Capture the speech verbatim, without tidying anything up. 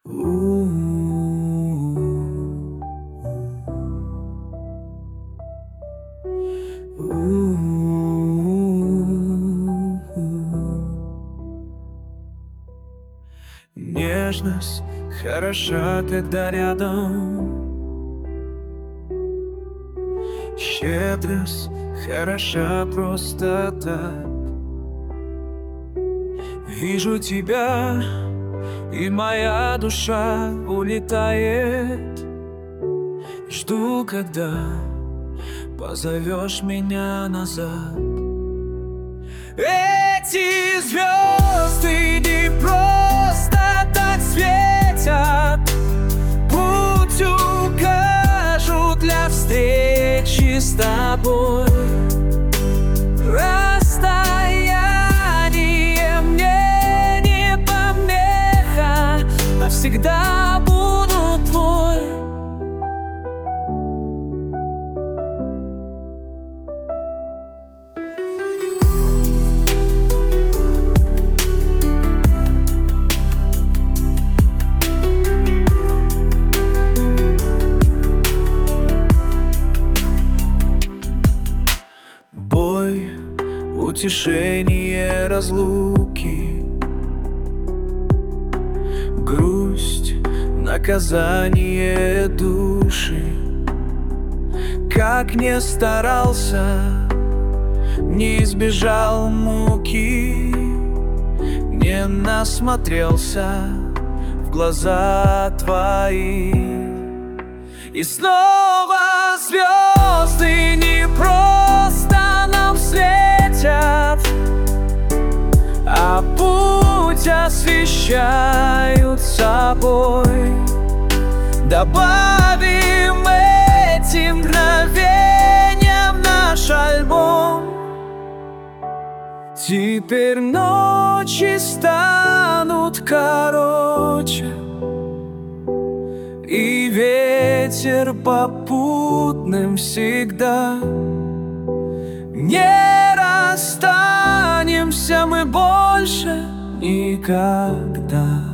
Нежность хороша, когда рядом. Щедрость хороша просто так. Вижу тебя, и моя душа улетает. Жду, когда позовешь меня назад. Эти звезды не просто так светят, путь укажут для встречи с тобой. Расстояние мне не помеха, навсегда буду твой. Бой, утешение разлуки, грусть, наказание души. Как не старался, не избежал муки, не насмотрелся в глаза твои. И снова звезды не просто нам светят, а путь освещают собой. Добавим эти мгновения в наш альбом. Теперь ночи станут короче, и ветер попутным всегда. Не расстанемся мы больше никогда.